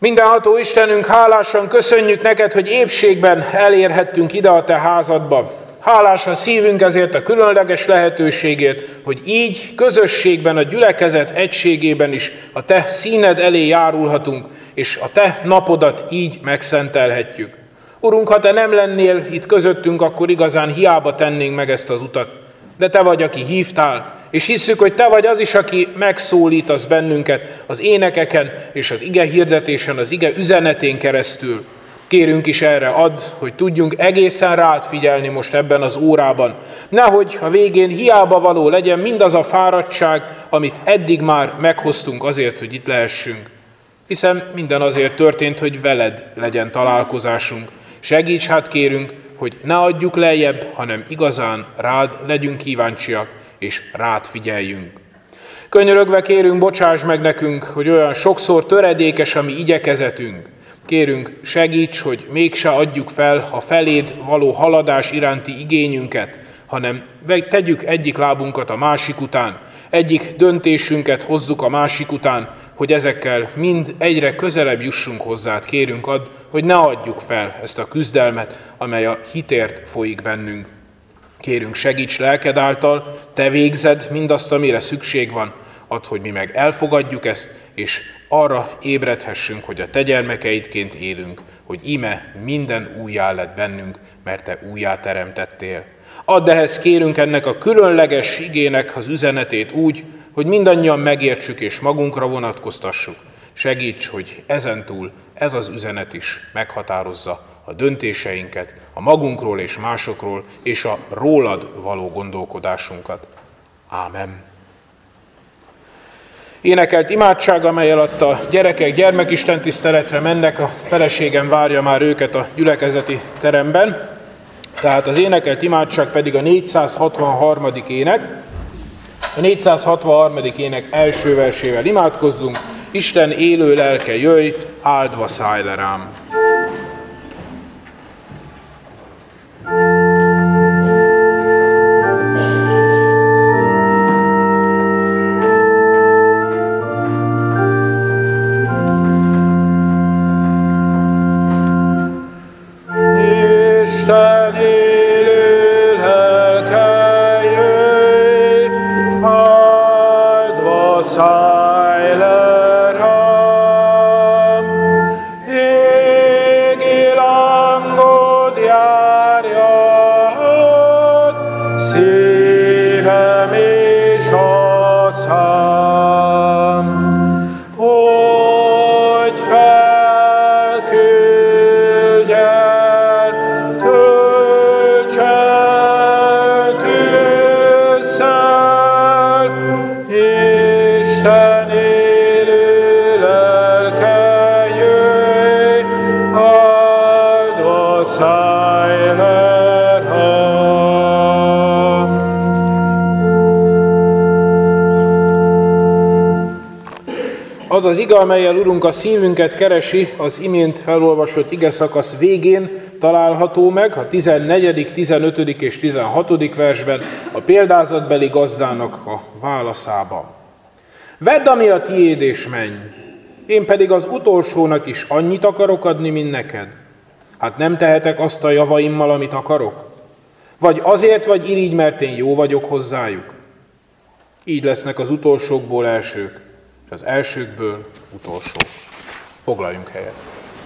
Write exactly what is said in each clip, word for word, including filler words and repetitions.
Mindenható Istenünk, hálásan köszönjük neked, hogy épségben elérhettünk ide a te házadba. Hálás a szívünk ezért a különleges lehetőségért, hogy így közösségben, a gyülekezet egységében is a te színed elé járulhatunk, és a te napodat így megszentelhetjük. Urunk, ha te nem lennél itt közöttünk, akkor igazán hiába tennénk meg ezt az utat. De te vagy, aki hívtál, és hisszük, hogy te vagy az is, aki megszólítasz bennünket az énekeken és az ige hirdetésen, az ige üzenetén keresztül. Kérünk is erre add, hogy tudjunk egészen rád figyelni most ebben az órában. Nehogy a végén hiába való legyen mindaz a fáradtság, amit eddig már meghoztunk azért, hogy itt lehessünk. Hiszen minden azért történt, hogy veled legyen találkozásunk. Segíts hát kérünk, hogy ne adjuk lejjebb, hanem igazán rád legyünk kíváncsiak, és rád figyeljünk. Könyörögve kérünk, bocsáss meg nekünk, hogy olyan sokszor töredékes a mi igyekezetünk. Kérünk, segíts, hogy mégse adjuk fel a feléd való haladás iránti igényünket, hanem tegyük egyik lábunkat a másik után, egyik döntésünket hozzuk a másik után, hogy ezekkel mind egyre közelebb jussunk hozzád. Kérünk, add, hogy ne adjuk fel ezt a küzdelmet, amely a hitért folyik bennünk. Kérünk, segíts lelked által, te végzed mindazt, amire szükség van. Add, hogy mi meg elfogadjuk ezt, és arra ébredhessünk, hogy a te gyermekeidként élünk, hogy íme minden újjá lett bennünk, mert te újjá teremtettél. Add ehhez, kérünk, ennek a különleges igének az üzenetét úgy, hogy mindannyian megértsük és magunkra vonatkoztassuk. Segíts, hogy ezentúl ez az üzenet is meghatározza a döntéseinket, a magunkról és másokról, és a rólad való gondolkodásunkat. Ámen. Énekelt imádság, amely alatt a gyerekek gyermekisten tiszteletre mennek, a feleségem várja már őket a gyülekezeti teremben. Tehát az énekelt imádság pedig a négyszázhatvanharmadik ének. A négyszázhatvanharmadik ének első versével imádkozzunk. Isten élő lelke, jöjj, áldva szállj le rám! Az az ige, amellyel Urunk a szívünket keresi, az imént felolvasott igeszakasz végén található meg, a tizennegyedik, tizenötödik és tizenhatodik versben, a példázatbeli gazdának a válaszában. Vedd, ami a tiéd, és menj, én pedig az utolsónak is annyit akarok adni, mint neked. Hát nem tehetek azt a javaimmal, amit akarok? Vagy azért vagy irigy, mert én jó vagyok hozzájuk? Így lesznek az utolsókból elsők, és az elsőkből utolsó. Foglaljunk helyet.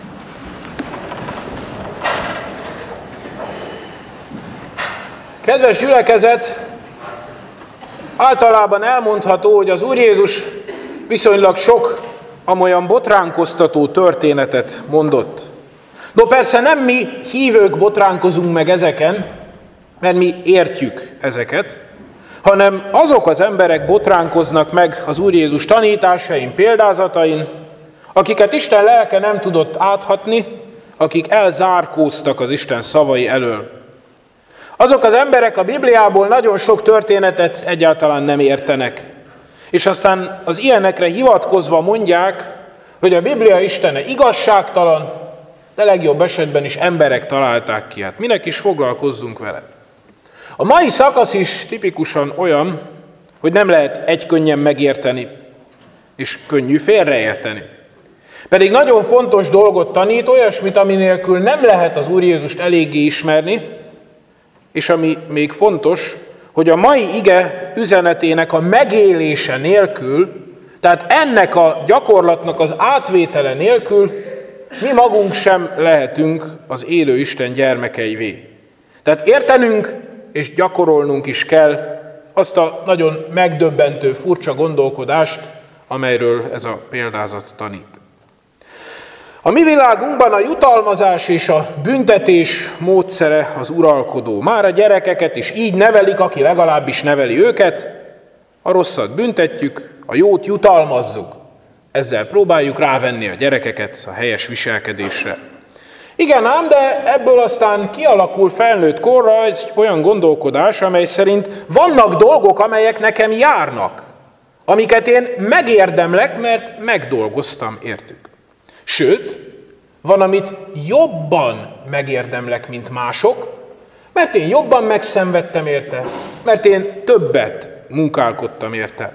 Kedves gyülekezet, általában elmondható, hogy az Úr Jézus viszonylag sok amolyan botránkoztató történetet mondott. No persze nem mi hívők botránkozunk meg ezeken, mert mi értjük ezeket, hanem azok az emberek botránkoznak meg az Úr Jézus tanításain, példázatain, akiket Isten lelke nem tudott áthatni, akik elzárkóztak az Isten szavai elől. Azok az emberek a Bibliából nagyon sok történetet egyáltalán nem értenek, és aztán az ilyenekre hivatkozva mondják, hogy a Biblia Istene igazságtalan, de legjobb esetben is emberek találták ki. Hát minek is foglalkozzunk vele? A mai szakasz is tipikusan olyan, hogy nem lehet egykönnyen megérteni, és könnyű félreérteni. Pedig nagyon fontos dolgot tanít, olyasmit, ami nélkül nem lehet az Úr Jézust eléggé ismerni, és ami még fontos, hogy a mai ige üzenetének a megélése nélkül, tehát ennek a gyakorlatnak az átvétele nélkül mi magunk sem lehetünk az élő Isten gyermekeivé. Tehát értenünk és gyakorolnunk is kell azt a nagyon megdöbbentő, furcsa gondolkodást, amelyről ez a példázat tanít. A mi világunkban a jutalmazás és a büntetés módszere az uralkodó. Már a gyerekeket is így nevelik, aki legalábbis neveli őket, a rosszat büntetjük, a jót jutalmazzuk. Ezzel próbáljuk rávenni a gyerekeket a helyes viselkedésre. Igen ám, de ebből aztán kialakul felnőtt korra egy olyan gondolkodás, amely szerint vannak dolgok, amelyek nekem járnak, amiket én megérdemlek, mert megdolgoztam értük. Sőt, van, amit jobban megérdemlek, mint mások, mert én jobban megszenvedtem érte, mert én többet munkálkodtam érte.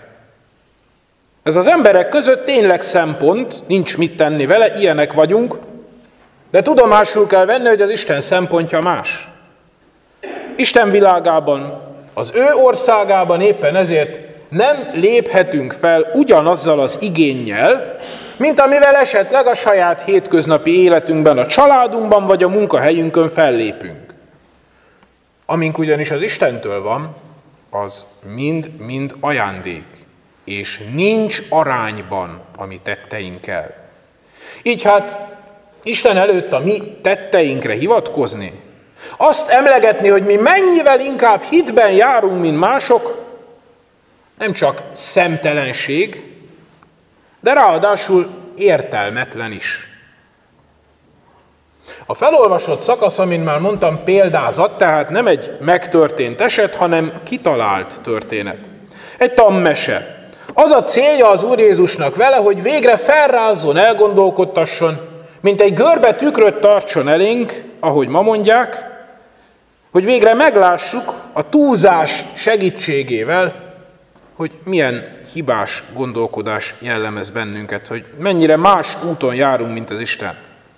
Ez az emberek között tényleg szempont, nincs mit tenni vele, ilyenek vagyunk, de tudomásul kell venni, hogy az Isten szempontja más. Isten világában, az ő országában éppen ezért nem léphetünk fel ugyanazzal az igénnyel, mint amivel esetleg a saját hétköznapi életünkben, a családunkban vagy a munkahelyünkön fellépünk. Amink ugyanis az Istentől van, az mind-mind ajándék, és nincs arányban a mi tetteinkkel. Így hát Isten előtt a mi tetteinkre hivatkozni, azt emlegetni, hogy mi mennyivel inkább hitben járunk, mint mások, nem csak szemtelenség, de ráadásul értelmetlen is. A felolvasott szakasz, amint már mondtam, példázat, tehát nem egy megtörtént eset, hanem kitalált történet. Egy tanmese. Az a célja az Úr Jézusnak vele, hogy végre felrázzon, elgondolkodtasson, mint egy görbe tükröt tartson elénk, ahogy ma mondják, hogy végre meglássuk a túlzás segítségével, hogy milyen hibás gondolkodás jellemez bennünket, hogy mennyire más úton járunk, mint az Isten.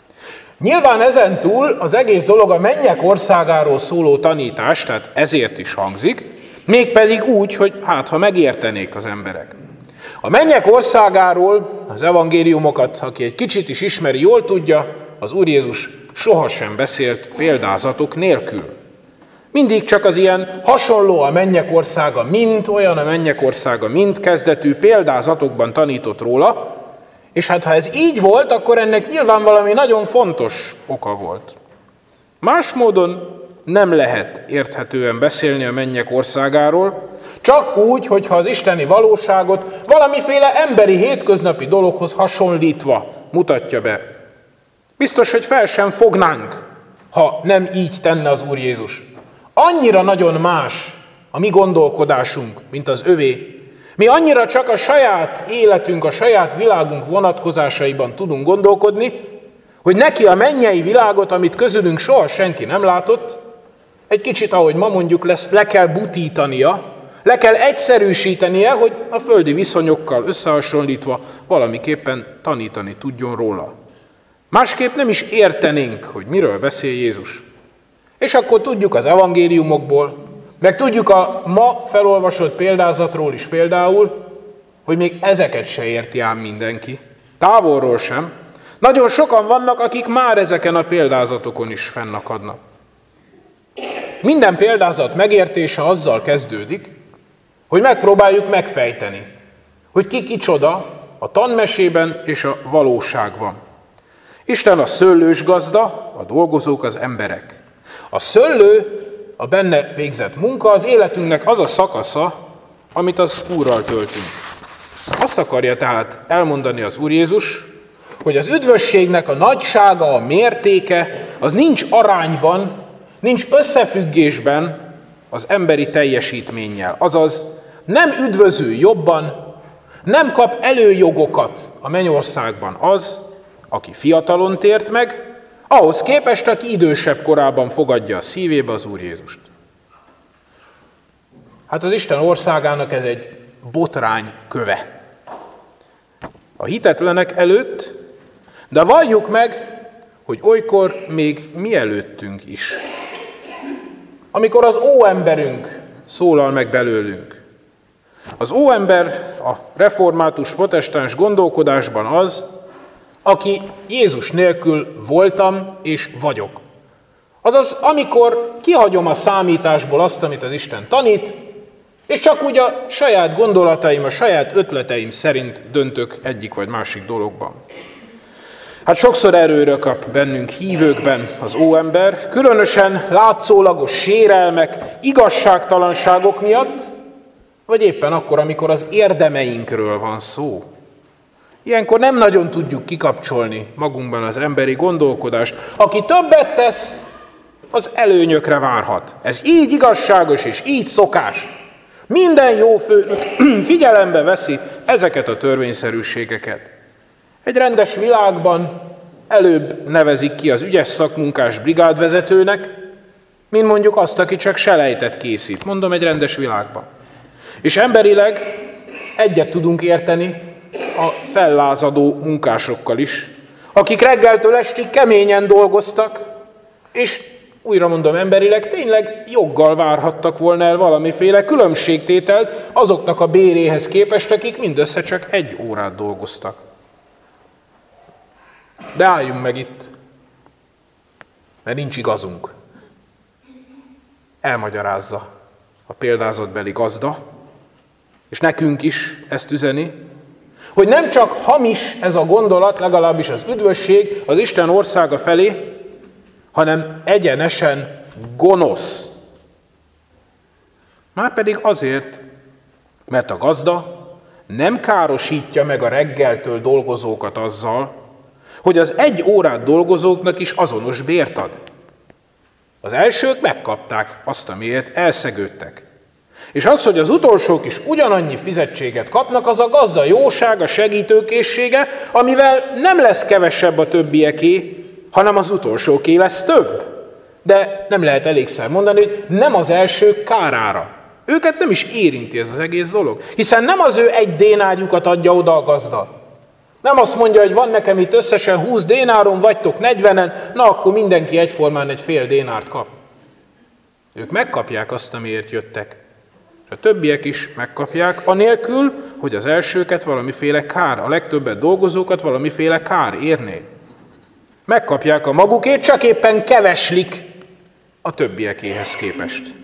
Nyilván ezen túl az egész dolog a mennyek országáról szóló tanítás, tehát ezért is hangzik, mégpedig úgy, hogy hát ha megértenék az emberek. A mennyek országáról az evangéliumokat, aki egy kicsit is ismeri, jól tudja, az Úr Jézus sohasem beszélt példázatok nélkül. Mindig csak az ilyen hasonló a mennyek országa, mint olyan a mennyek országa, mint kezdetű példázatokban tanított róla, és hát ha ez így volt, akkor ennek nyilván valami nagyon fontos oka volt. Más módon nem lehet érthetően beszélni a mennyek országáról, csak úgy, hogyha az isteni valóságot valamiféle emberi hétköznapi dologhoz hasonlítva mutatja be. Biztos, hogy fel sem fognánk, ha nem így tenne az Úr Jézus. Annyira nagyon más a mi gondolkodásunk, mint az övé. Mi annyira csak a saját életünk, a saját világunk vonatkozásaiban tudunk gondolkodni, hogy neki a mennyei világot, amit közülünk soha senki nem látott, egy kicsit, ahogy ma mondjuk, lesz, le kell butítania, le kell egyszerűsítenie, hogy a földi viszonyokkal összehasonlítva valamiképpen tanítani tudjon róla. Másképp nem is értenénk, hogy miről beszél Jézus. És akkor tudjuk az evangéliumokból, meg tudjuk a ma felolvasott példázatról is például, hogy még ezeket se érti ám mindenki. Távolról sem. Nagyon sokan vannak, akik már ezeken a példázatokon is fennakadnak. Minden példázat megértése azzal kezdődik, hogy megpróbáljuk megfejteni, hogy ki kicsoda a tanmesében és a valóságban. Isten a szőlős gazda, a dolgozók az emberek. A szőlő, a benne végzett munka az életünknek az a szakasza, amit az Úrral töltünk. Azt akarja tehát elmondani az Úr Jézus, hogy az üdvösségnek a nagysága, a mértéke, az nincs arányban, nincs összefüggésben az emberi teljesítménnyel. Azaz nem üdvözül jobban, nem kap előjogokat a mennyországban az, aki fiatalon tért meg, ahhoz képest, aki idősebb korában fogadja a szívébe az Úr Jézust. Hát az Isten országának ez egy botrány köve. A hitetlenek előtt De valljuk meg, hogy olykor még mielőttünk is. Amikor az óemberünk szólal meg belőlünk. Az óember a református protestáns gondolkodásban az, aki Jézus nélkül voltam és vagyok. Azaz, amikor kihagyom a számításból azt, amit az Isten tanít, és csak úgy a saját gondolataim, a saját ötleteim szerint döntök egyik vagy másik dologban. Hát sokszor erőre kap bennünk hívőkben az óember, különösen látszólagos sérelmek, igazságtalanságok miatt, vagy éppen akkor, amikor az érdemeinkről van szó. Ilyenkor nem nagyon tudjuk kikapcsolni magunkban az emberi gondolkodást. Aki többet tesz, az előnyökre várhat. Ez így igazságos és így szokás. Minden jó főnök figyelembe veszi ezeket a törvényszerűségeket. Egy rendes világban előbb nevezik ki az ügyes szakmunkás brigádvezetőnek, mint mondjuk azt, aki csak selejtet készít. Mondom, egy rendes világban. És emberileg egyet tudunk érteni a fellázadó munkásokkal is, akik reggeltől estig keményen dolgoztak, és újra mondom, emberileg tényleg joggal várhattak volna el valamiféle különbségtételt azoknak a béréhez képest, akik mindössze csak egy órát dolgoztak. De álljunk meg itt, mert nincs igazunk. Elmagyarázza a példázatbeli gazda, és nekünk is ezt üzeni, hogy nem csak hamis ez a gondolat, legalábbis az üdvösség az Isten országa felé, hanem egyenesen gonosz. Márpedig azért, mert a gazda nem károsítja meg a reggeltől dolgozókat azzal, hogy az egy órát dolgozóknak is azonos bért ad. Az elsők megkapták azt, amiért elszegődtek. És az, hogy az utolsók is ugyanannyi fizetséget kapnak, az a gazda jósága, segítőkészsége, amivel nem lesz kevesebb a többieké, hanem az utolsóké lesz több. De nem lehet elégszer mondani, hogy nem az elsők kárára. Őket nem is érinti ez az egész dolog. Hiszen nem az ő egy dénárjukat adja oda a gazda. Nem azt mondja, hogy van nekem itt összesen húsz dénáron, vagytok negyvenen, na akkor mindenki egyformán egy fél dénárt kap. Ők megkapják azt, amiért jöttek. A többiek is megkapják, anélkül, hogy az elsőket valamiféle kár, a legtöbbet dolgozókat valamiféle kár érné. Megkapják a magukét, csak éppen keveslik a többiekéhez képest.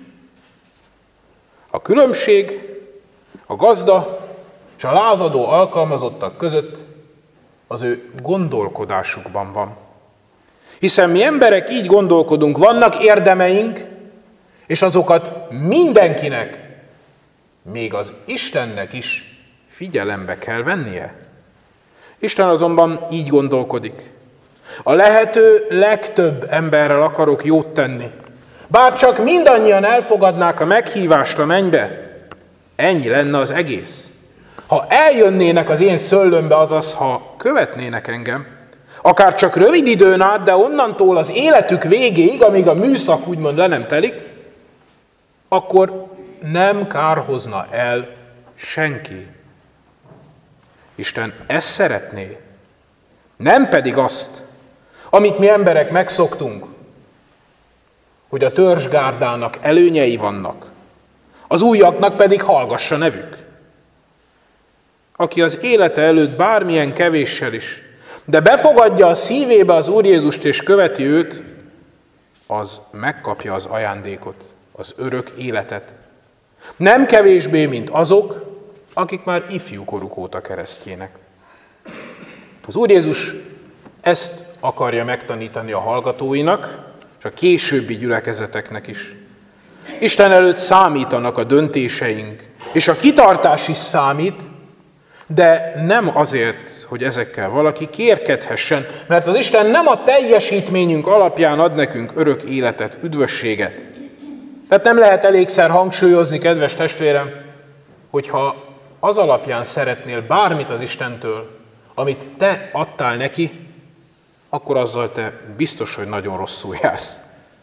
A különbség a gazda és a lázadó alkalmazottak között az ő gondolkodásukban van. Hiszen mi emberek így gondolkodunk, vannak érdemeink, és azokat mindenkinek, még az Istennek is figyelembe kell vennie. Isten azonban így gondolkodik. A lehető legtöbb emberrel akarok jót tenni. Bár csak mindannyian elfogadnák a meghívást a mennybe, ennyi lenne az egész. Ha eljönnének az én szöllőmbe, azaz, ha követnének engem, akár csak rövid időn át, de onnantól az életük végéig, amíg a műszak úgymond le nem telik, akkor nem kárhozna el senki. Isten ezt szeretné, nem pedig azt, amit mi emberek megszoktunk, hogy a törzsgárdának előnyei vannak, az újaknak pedig hallgassa nevük. Aki az élete előtt bármilyen kevéssel is, de befogadja a szívébe az Úr Jézust és követi őt, az megkapja az ajándékot, az örök életet. Nem kevésbé, mint azok, akik már ifjúkoruk óta keresztjének. Az Úr Jézus ezt akarja megtanítani a hallgatóinak, és a későbbi gyülekezeteknek is. Isten előtt számítanak a döntéseink, és a kitartás is számít, de nem azért, hogy ezekkel valaki kérkedhessen, mert az Isten nem a teljesítményünk alapján ad nekünk örök életet, üdvösséget. Tehát nem lehet elégszer hangsúlyozni, kedves testvérem, hogyha az alapján szeretnél bármit az Istentől, amit te adtál neki, akkor azzal te biztos, hogy nagyon rosszul jársz.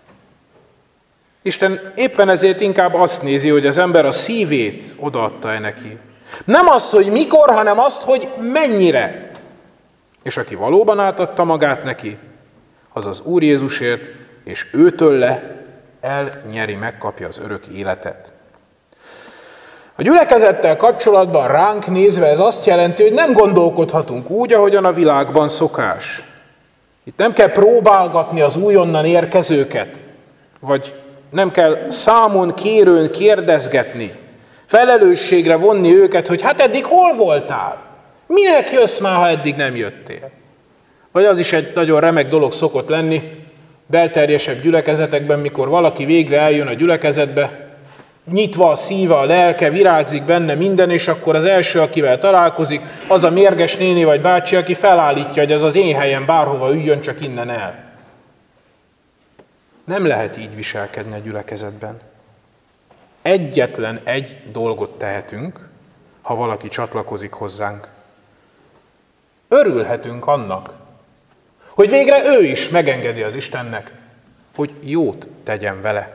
Isten éppen ezért inkább azt nézi, hogy az ember a szívét odaadta-e neki. Nem azt, hogy mikor, hanem azt, hogy mennyire. És aki valóban átadta magát neki, az az Úr Jézusért, és őtőle elnyeri, megkapja az örök életet. A gyülekezettel kapcsolatban ránk nézve ez azt jelenti, hogy nem gondolkodhatunk úgy, ahogyan a világban szokás. Itt nem kell próbálgatni az újonnan érkezőket, vagy nem kell számon kérőn kérdezgetni, felelősségre vonni őket, hogy hát eddig hol voltál? Minek jössz már, ha eddig nem jöttél? Vagy az is egy nagyon remek dolog szokott lenni, belterjesebb gyülekezetekben, mikor valaki végre eljön a gyülekezetbe, nyitva a szíve, a lelke, virágzik benne minden, és akkor az első, akivel találkozik, az a mérges néni vagy bácsi, aki felállítja, hogy ez az én helyem, bárhova üljön, csak innen el. Nem lehet így viselkedni a gyülekezetben. Egyetlen egy dolgot tehetünk, ha valaki csatlakozik hozzánk. Örülhetünk annak, hogy végre ő is megengedi az Istennek, hogy jót tegyen vele.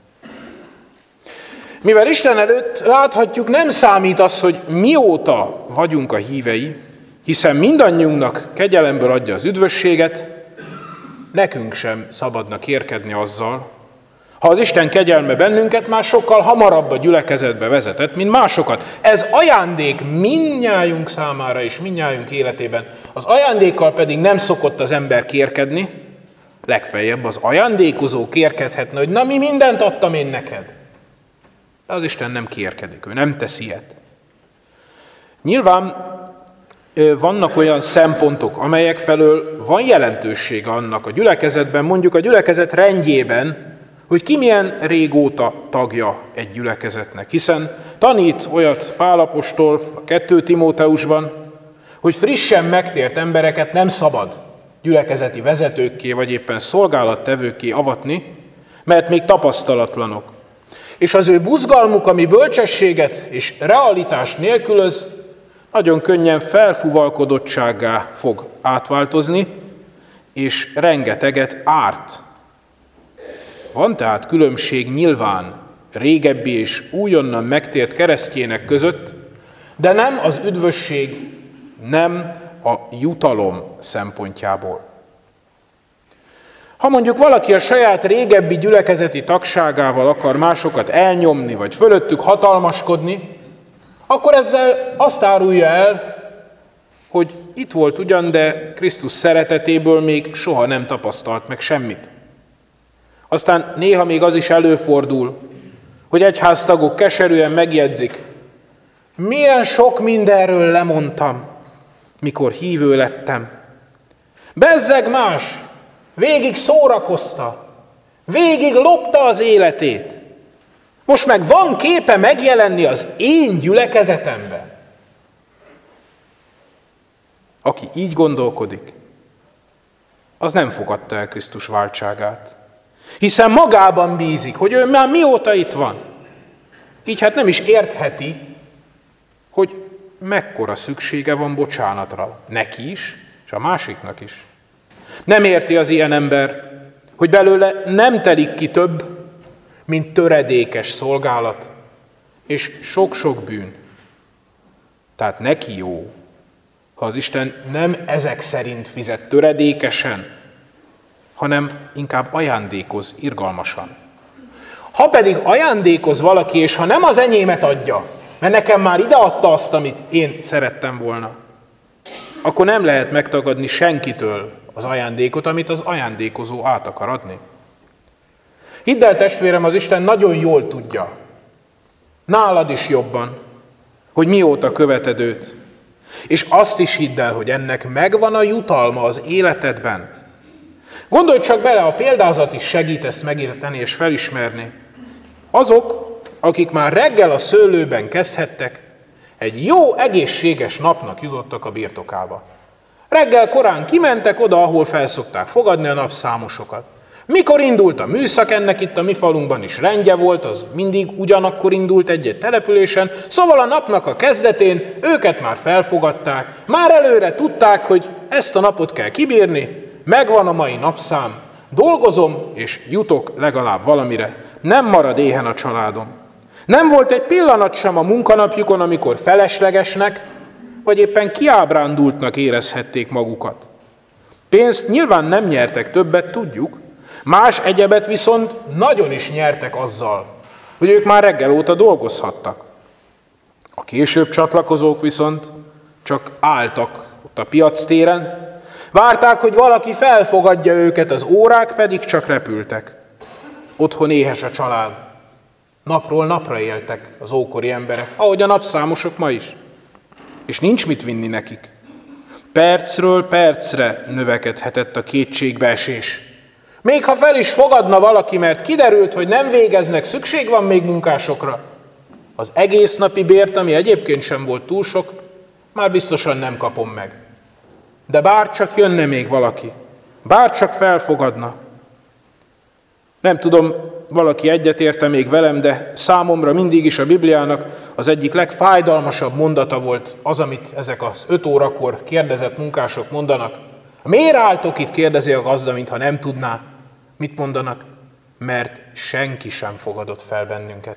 Mivel Isten előtt láthatjuk, nem számít az, hogy mióta vagyunk a hívei, hiszen mindannyiunknak kegyelemből adja az üdvösséget, nekünk sem szabadna kérkedni azzal, ha az Isten kegyelme bennünket már sokkal hamarabb a gyülekezetbe vezetett, mint másokat. Ez ajándék mindnyájunk számára és mindnyájunk életében. Az ajándékkal pedig nem szokott az ember kérkedni, legfeljebb az ajándékozó kérkedhetne, hogy na mi mindent adtam én neked. De az Isten nem kérkedik, ő nem tesz ilyet. Nyilván vannak olyan szempontok, amelyek felől van jelentősége annak a gyülekezetben, mondjuk a gyülekezet rendjében, hogy ki milyen régóta tagja egy gyülekezetnek. Hiszen tanít olyat Pál apostol a kettő Timóteusban, hogy frissen megtért embereket nem szabad gyülekezeti vezetőkké, vagy éppen szolgálattevőkké avatni, mert még tapasztalatlanok. És az ő buzgalmuk, ami bölcsességet és realitást nélkülöz, nagyon könnyen felfuvalkodottsággá fog átváltozni, és rengeteget árt. Van tehát különbség nyilván régebbi és újonnan megtért keresztjének között, de nem az üdvösség, nem a jutalom szempontjából. Ha mondjuk valaki a saját régebbi gyülekezeti tagságával akar másokat elnyomni, vagy fölöttük hatalmaskodni, akkor ezzel azt árulja el, hogy itt volt ugyan, de Krisztus szeretetéből még soha nem tapasztalt meg semmit. Aztán néha még az is előfordul, hogy egyháztagok keserűen megjegyzik, milyen sok mindenről lemondtam, mikor hívő lettem. Bezzeg más, végig szórakozta, végig lopta az életét. Most meg van képe megjelenni az én gyülekezetemben. Aki így gondolkodik, az nem fogadta el Krisztus váltságát. Hiszen magában bízik, hogy ő már mióta itt van. Így hát nem is értheti, hogy mekkora szüksége van bocsánatra. Neki is, és a másiknak is. Nem érti az ilyen ember, hogy belőle nem telik ki több, mint töredékes szolgálat, és sok-sok bűn. Tehát neki jó, ha az Isten nem ezek szerint fizet töredékesen, hanem inkább ajándékoz irgalmasan. Ha pedig ajándékoz valaki, és ha nem az enyémet adja, mert nekem már ide adta azt, amit én szerettem volna, akkor nem lehet megtagadni senkitől az ajándékot, amit az ajándékozó át akar adni. Hidd el, testvérem, az Isten nagyon jól tudja, nálad is jobban, hogy mióta követed őt. És azt is hidd el, hogy ennek megvan a jutalma az életedben. Gondolj csak bele, a példázat is segít ezt megérteni és felismerni. Azok, akik már reggel a szőlőben kezdhettek, egy jó, egészséges napnak jutottak a birtokába. Reggel korán kimentek oda, ahol felszokták fogadni a napszámosokat. Mikor indult a műszak, ennek itt a mi falunkban is rendje volt, az mindig ugyanakkor indult egy-egy településen, szóval a napnak a kezdetén őket már felfogadták, már előre tudták, hogy ezt a napot kell kibírni, megvan a mai napszám, dolgozom és jutok legalább valamire, nem marad éhen a családom. Nem volt egy pillanat sem a munkanapjukon, amikor feleslegesnek, vagy éppen kiábrándultnak érezhették magukat. Pénzt nyilván nem nyertek többet, tudjuk, más egyebet viszont nagyon is nyertek azzal, hogy ők már reggel óta dolgozhattak. A később csatlakozók viszont csak álltak ott a piactéren, várták, hogy valaki felfogadja őket, az órák pedig csak repültek. Otthon éhes a család. Napról napra éltek az ókori emberek, ahogy a napszámosok ma is. És nincs mit vinni nekik. Percről percre növekedhetett a kétségbeesés. Még ha fel is fogadna valaki, mert kiderült, hogy nem végeznek, szükség van még munkásokra, az egész napi bért, ami egyébként sem volt túl sok, már biztosan nem kapom meg. De bárcsak jönne még valaki, bárcsak felfogadna. Nem tudom, valaki egyetérte még velem, de számomra mindig is a Bibliának az egyik legfájdalmasabb mondata volt az, amit ezek az öt órakor kérdezett munkások mondanak. Miért álltok itt, kérdezi a gazda, mintha nem tudná. Mit mondanak? Mert senki sem fogadott fel bennünket.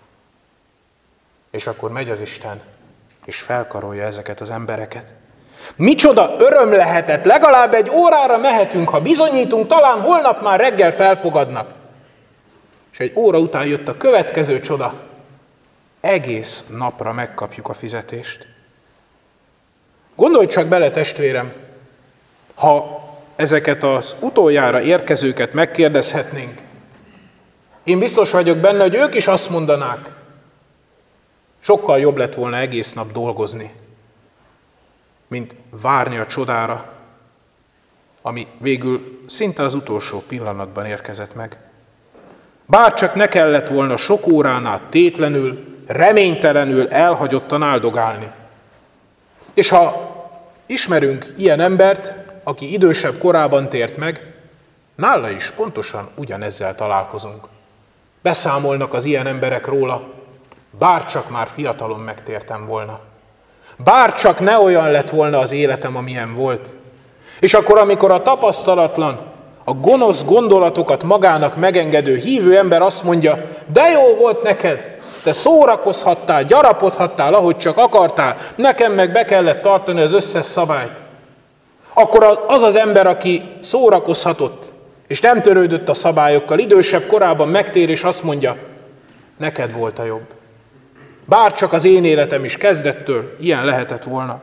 És akkor megy az Isten, és felkarolja ezeket az embereket. Micsoda öröm lehetett, legalább egy órára mehetünk, ha bizonyítunk, talán holnap már reggel felfogadnak. És egy óra után jött a következő csoda. Egész napra megkapjuk a fizetést. Gondolj csak bele, testvérem, ha ezeket az utoljára érkezőket megkérdezhetnénk, én biztos vagyok benne, hogy ők is azt mondanák, sokkal jobb lett volna egész nap dolgozni, mint várni a csodára, ami végül szinte az utolsó pillanatban érkezett meg. Bárcsak ne kellett volna sok órán át tétlenül, reménytelenül, elhagyottan áldogálni. És ha ismerünk ilyen embert, aki idősebb korában tért meg, nála is pontosan ugyanezzel találkozunk. Beszámolnak az ilyen emberek róla, bárcsak már fiatalon megtértem volna. Bárcsak ne olyan lett volna az életem, amilyen volt. És akkor, amikor a tapasztalatlan, a gonosz gondolatokat magának megengedő hívő ember azt mondja, de jó volt neked, te szórakozhattál, gyarapodhattál, ahogy csak akartál, nekem meg be kellett tartani az összes szabályt. Akkor az az ember, aki szórakozhatott, és nem törődött a szabályokkal, idősebb korában megtér, és azt mondja, neked volt a jobb. Bárcsak az én életem is kezdettől ilyen lehetett volna.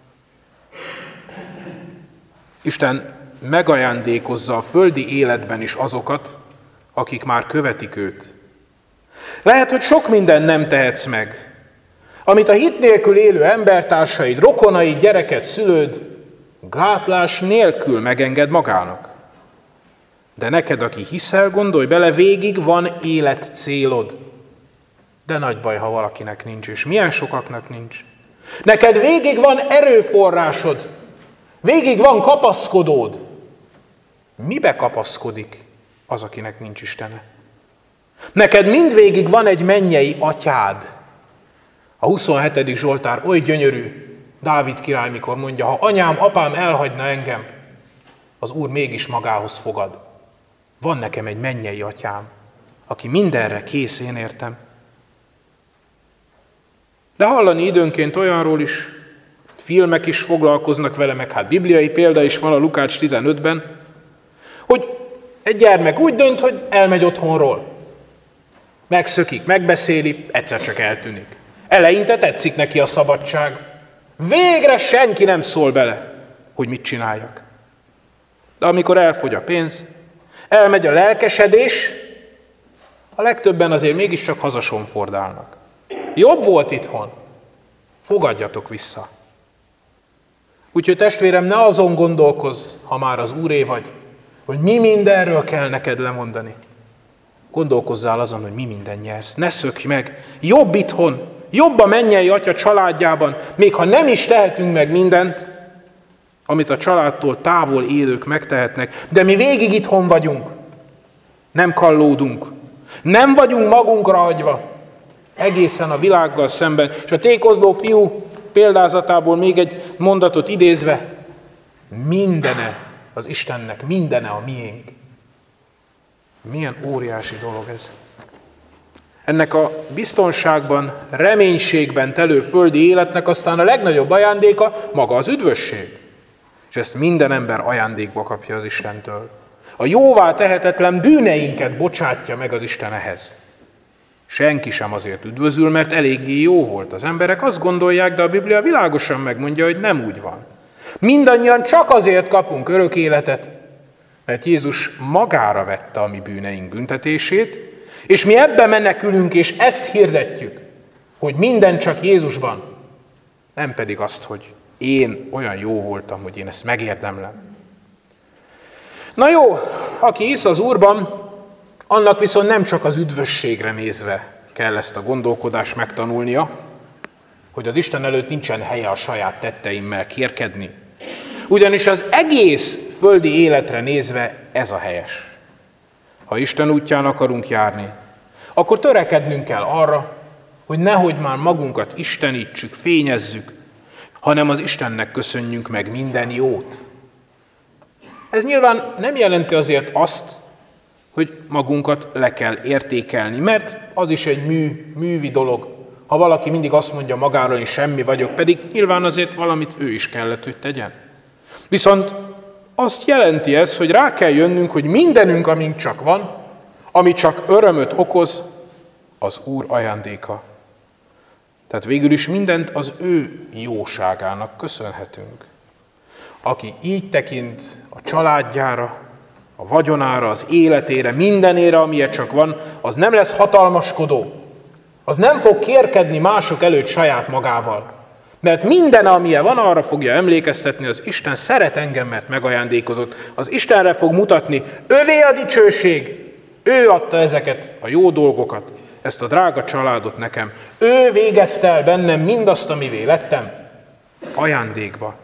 Isten megajándékozza a földi életben is azokat, akik már követik őt. Lehet, hogy sok minden nem tehetsz meg, amit a hit nélkül élő embertársaid, rokonaid, gyereket, szülőd gátlás nélkül megenged magának. De neked, aki hiszel, gondolj bele, végig van életcélod. De nagy baj, ha valakinek nincs, és milyen sokaknak nincs. Neked végig van erőforrásod, végig van kapaszkodód. Mibe kapaszkodik az, akinek nincs Istene? Neked mindvégig van egy mennyei atyád. A huszonhetedik Zsoltár oly gyönyörű, Dávid király, mikor mondja, ha anyám, apám elhagyna engem, az Úr mégis magához fogad. Van nekem egy mennyei atyám, aki mindenre kész, én értem. De hallani időnként olyanról is, filmek is foglalkoznak vele, meg hát bibliai példa is van a Lukács tizenötben, hogy egy gyermek úgy dönt, hogy elmegy otthonról. Megszökik, megbeszéli, egyszer csak eltűnik. Eleinte tetszik neki a szabadság. Végre senki nem szól bele, hogy mit csináljak. De amikor elfogy a pénz, elmegy a lelkesedés, a legtöbben azért mégiscsak hazasonfordálnak. Jobb volt itthon, fogadjatok vissza. Úgyhogy testvérem, ne azon gondolkozz, ha már az Úré vagy, hogy mi mindenről kell neked lemondani. Gondolkozzál azon, hogy mi minden nyersz. Ne szökj meg. Jobb itthon, jobb a mennyei Atya családjában, még ha nem is tehetünk meg mindent, amit a családtól távol élők megtehetnek, de mi végig itthon vagyunk. Nem kallódunk. Nem vagyunk magunkra hagyva. Egészen a világgal szemben. És a tékozló fiú példázatából még egy mondatot idézve, mindene az Istennek, mindene a miénk. Milyen óriási dolog ez. Ennek a biztonságban, reménységben telő földi életnek aztán a legnagyobb ajándéka maga az üdvösség. És ezt minden ember ajándékba kapja az Istentől. A jóvá tehetetlen bűneinket bocsátja meg az Isten ehhez. Senki sem azért üdvözül, mert eléggé jó volt. Az emberek azt gondolják, de a Biblia világosan megmondja, hogy nem úgy van. Mindannyian csak azért kapunk örök életet, mert Jézus magára vette a mi bűneink büntetését, és mi ebbe menekülünk, és ezt hirdetjük, hogy minden csak Jézusban, nem pedig azt, hogy én olyan jó voltam, hogy én ezt megérdemlem. Na jó, aki hisz az Úrban, annak viszont nem csak az üdvösségre nézve kell ezt a gondolkodást megtanulnia, hogy az Isten előtt nincsen helye a saját tetteimmel kérkedni. Ugyanis az egész földi életre nézve ez a helyes. Ha Isten útján akarunk járni, akkor törekednünk kell arra, hogy nehogy már magunkat istenítsük, fényezzük, hanem az Istennek köszönjünk meg minden jót. Ez nyilván nem jelenti azért azt, hogy magunkat le kell értékelni, mert az is egy mű, művi dolog. Ha valaki mindig azt mondja magáról, hogy semmi vagyok, pedig nyilván azért valamit ő is kellett, hogy tegyen. Viszont azt jelenti ez, hogy rá kell jönnünk, hogy mindenünk, amink csak van, ami csak örömöt okoz, az Úr ajándéka. Tehát végül is mindent az ő jóságának köszönhetünk. Aki így tekint a családjára, a vagyonára, az életére, mindenére, amilyen csak van, az nem lesz hatalmaskodó. Az nem fog kérkedni mások előtt saját magával. Mert minden, amilyen van, arra fogja emlékeztetni, az Isten szeret engem, mert megajándékozott. Az Istenre fog mutatni, övé a dicsőség, ő adta ezeket a jó dolgokat, ezt a drága családot nekem. Ő végezte el bennem mindazt, amivé lettem, ajándékba.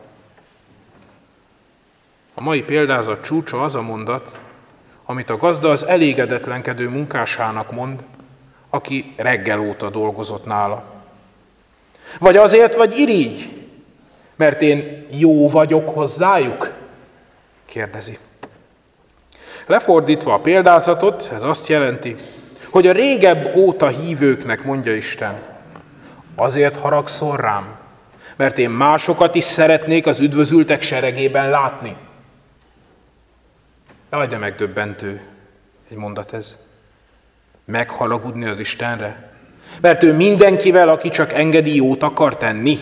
A mai példázat csúcsa az a mondat, amit a gazda az elégedetlenkedő munkásának mond, aki reggel óta dolgozott nála. Vagy azért vagy irigy, mert én jó vagyok hozzájuk? Kérdezi. Lefordítva a példázatot, ez azt jelenti, hogy a régebb óta hívőknek mondja Isten, azért haragszol rám, mert én másokat is szeretnék az üdvözültek seregében látni. Jaj, de megdöbbentő egy mondat ez. Megharagudni az Istenre, mert ő mindenkivel, aki csak engedi, jót akar tenni.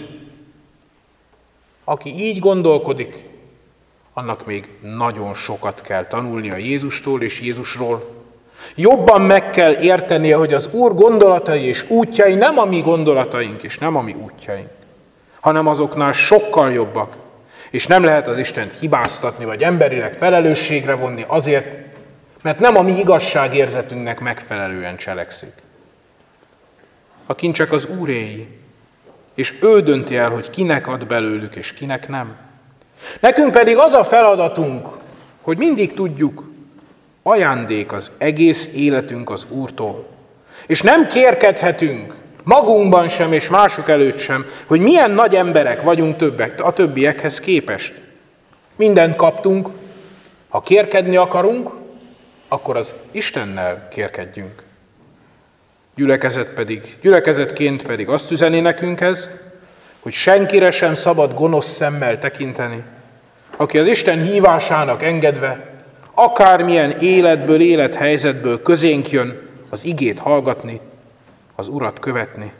Aki így gondolkodik, annak még nagyon sokat kell tanulnia Jézustól és Jézusról. Jobban meg kell értenie, hogy az Úr gondolatai és útjai nem a mi gondolataink és nem a mi útjaink, hanem azoknál sokkal jobbak. És nem lehet az Istent hibáztatni, vagy emberileg felelősségre vonni azért, mert nem a mi igazságérzetünknek megfelelően cselekszik. A kincsek az Úréi, és ő dönti el, hogy kinek ad belőlük, és kinek nem. Nekünk pedig az a feladatunk, hogy mindig tudjuk, ajándék az egész életünk az Úrtól. És nem kérkedhetünk, magunkban sem és mások előtt sem, hogy milyen nagy emberek vagyunk többek, a többiekhez képest. Mindent kaptunk, ha kérkedni akarunk, akkor az Istennel kérkedjünk. Gyülekezet pedig, gyülekezetként pedig azt üzeni nekünk ez, hogy senkire sem szabad gonosz szemmel tekinteni, aki az Isten hívásának engedve, akármilyen életből, élethelyzetből közénk jön az igét hallgatni, az Urat követni.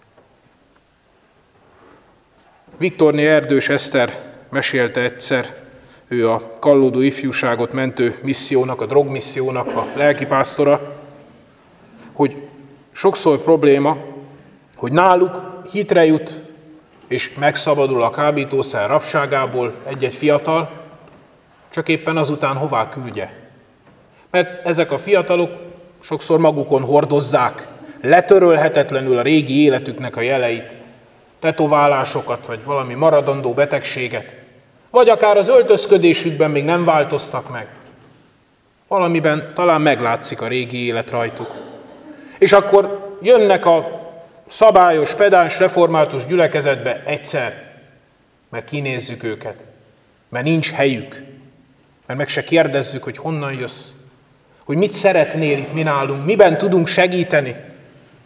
Viktorné Erdős Eszter mesélte egyszer, ő a kallódó ifjúságot mentő missziónak, a drogmissziónak a lelkipásztora, hogy sokszor probléma, hogy náluk hitre jut és megszabadul a kábítószer rabságából egy-egy fiatal, csak éppen azután hová küldje. Mert ezek a fiatalok sokszor magukon hordozzák letörölhetetlenül a régi életüknek a jeleit, tetoválásokat, vagy valami maradandó betegséget, vagy akár az öltözködésükben még nem változtak meg. Valamiben talán meglátszik a régi élet rajtuk. És akkor jönnek a szabályos, pedáns, református gyülekezetbe egyszer, mert kinézzük őket, mert nincs helyük, mert meg se kérdezzük, hogy honnan jössz, hogy mit szeretnél itt mi nálunk, miben tudunk segíteni.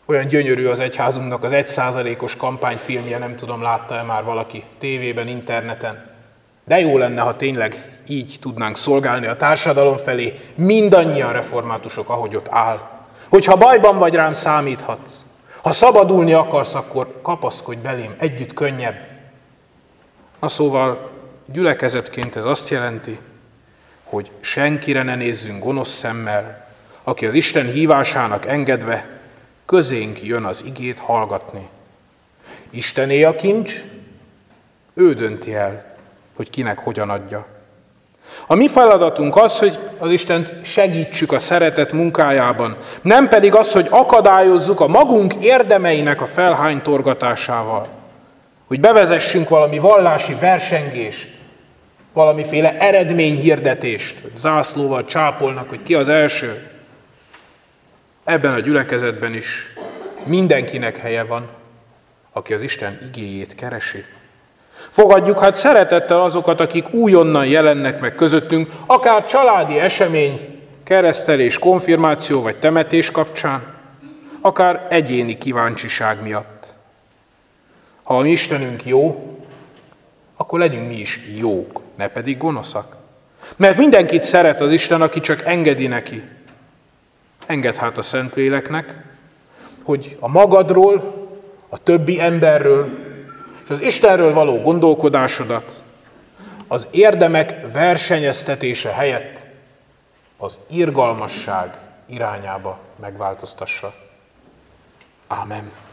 Olyan gyönyörű az egyházunknak az egy százalékos kampányfilmje, nem tudom, látta-e már valaki tévében, interneten. De jó lenne, ha tényleg így tudnánk szolgálni a társadalom felé, mindannyian reformátusok, ahogy ott áll. Hogyha bajban vagy, rám számíthatsz. Ha szabadulni akarsz, akkor kapaszkodj belém, együtt könnyebb. Na szóval gyülekezetként ez azt jelenti, hogy senkire ne nézzünk gonosz szemmel, aki az Isten hívásának engedve közénk jön az igét hallgatni. Istené a kincs, ő dönti el, hogy kinek hogyan adja. A mi feladatunk az, hogy az Istent segítsük a szeretet munkájában, nem pedig az, hogy akadályozzuk a magunk érdemeinek a felhánytorgatásával, hogy bevezessünk valami vallási versengést, valamiféle eredményhirdetést, hogy zászlóval csápolnak, hogy ki az első. Ebben a gyülekezetben is mindenkinek helye van, aki az Isten igéjét keresi. Fogadjuk hát szeretettel azokat, akik újonnan jelennek meg közöttünk, akár családi esemény, keresztelés, konfirmáció vagy temetés kapcsán, akár egyéni kíváncsiság miatt. Ha a mi Istenünk jó, akkor legyünk mi is jók, ne pedig gonoszak. Mert mindenkit szeret az Isten, aki csak engedi neki. Engedd hát a Szentléleknek, hogy a magadról, a többi emberről, és az Istenről való gondolkodásodat az érdemek versenyeztetése helyett az irgalmasság irányába megváltoztassa. Ámen.